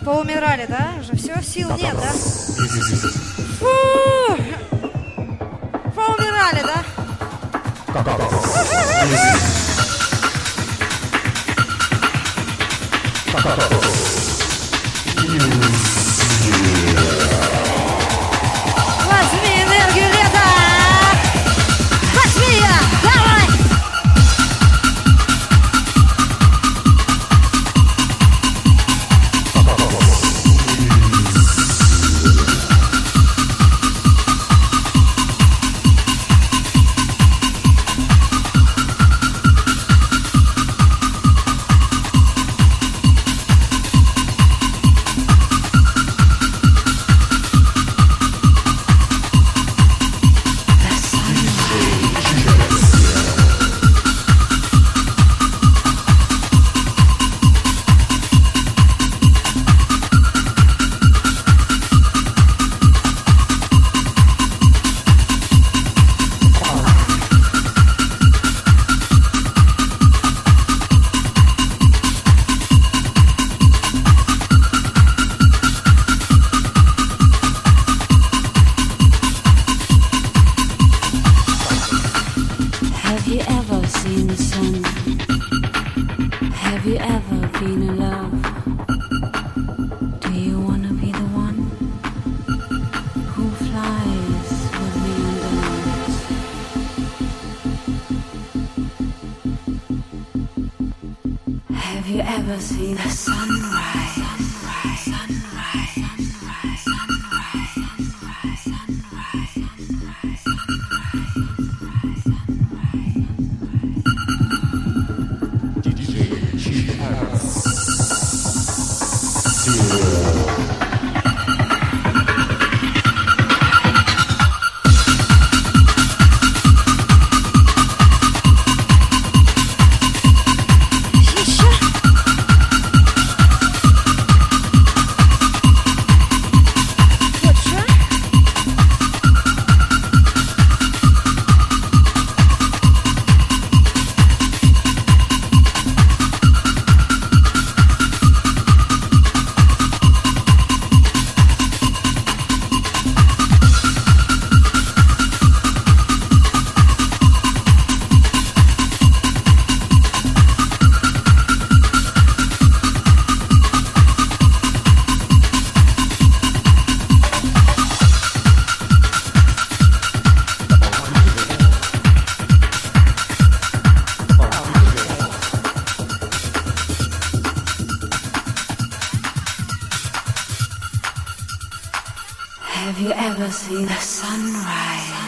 Поумирали, да? Уже все, сил нет, да? Фу! Поумирали, да? Возьми энергию лета! Возьми ее! Давай! Have you ever seen the sun? Have you ever been in love? Do you wanna be the one who flies with me on the night? Have you ever seen the sunrise? Have you ever seen the sunrise?